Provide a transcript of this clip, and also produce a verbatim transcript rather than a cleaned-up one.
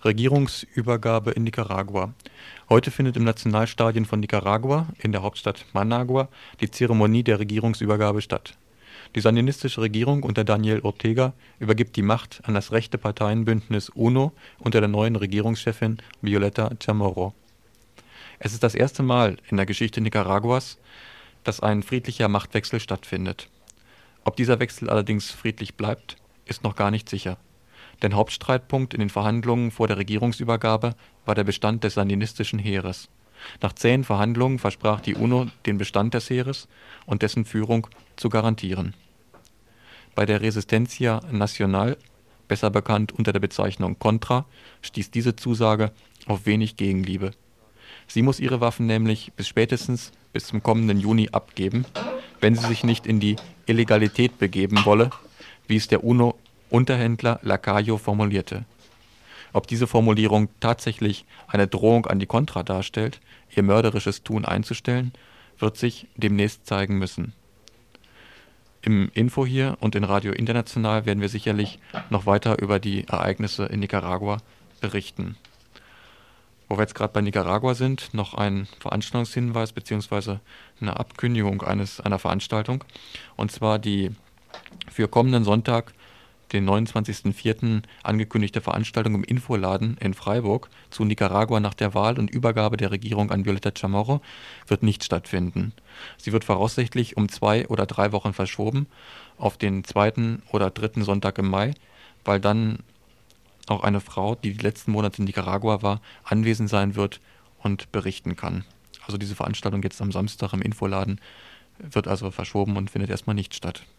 Regierungsübergabe in Nicaragua. Heute findet im Nationalstadion von Nicaragua, in der Hauptstadt Managua, die Zeremonie der Regierungsübergabe statt. Die sandinistische Regierung unter Daniel Ortega übergibt die Macht an das rechte Parteienbündnis UNO unter der neuen Regierungschefin Violeta Chamorro. Es ist das erste Mal in der Geschichte Nicaraguas, dass ein friedlicher Machtwechsel stattfindet. Ob dieser Wechsel allerdings friedlich bleibt, ist noch gar nicht sicher. Denn Hauptstreitpunkt in den Verhandlungen vor der Regierungsübergabe war der Bestand des sandinistischen Heeres. Nach zähen Verhandlungen versprach die UNO den Bestand des Heeres und dessen Führung zu garantieren. Bei der Resistencia Nacional, besser bekannt unter der Bezeichnung Contra, stieß diese Zusage auf wenig Gegenliebe. Sie muss ihre Waffen nämlich bis spätestens bis zum kommenden Juni abgeben, wenn sie sich nicht in die Illegalität begeben wolle, wie es der UNO-Unterhändler Lacayo formulierte. Ob diese Formulierung tatsächlich eine Drohung an die Contra darstellt, ihr mörderisches Tun einzustellen, wird sich demnächst zeigen müssen. Im Info hier und in Radio International werden wir sicherlich noch weiter über die Ereignisse in Nicaragua berichten. Wo wir jetzt gerade bei Nicaragua sind, noch ein Veranstaltungshinweis bzw. eine Abkündigung eines, einer Veranstaltung. Und zwar die für kommenden Sonntag, den neunundzwanzigsten vierten angekündigte Veranstaltung im Infoladen in Freiburg zu Nicaragua nach der Wahl und Übergabe der Regierung an Violeta Chamorro wird nicht stattfinden. Sie wird voraussichtlich um zwei oder drei Wochen verschoben auf den zweiten oder dritten Sonntag im Mai, weil dann auch eine Frau, die die letzten Monate in Nicaragua war, anwesend sein wird und berichten kann. Also diese Veranstaltung jetzt am Samstag im Infoladen wird also verschoben und findet erstmal nicht statt.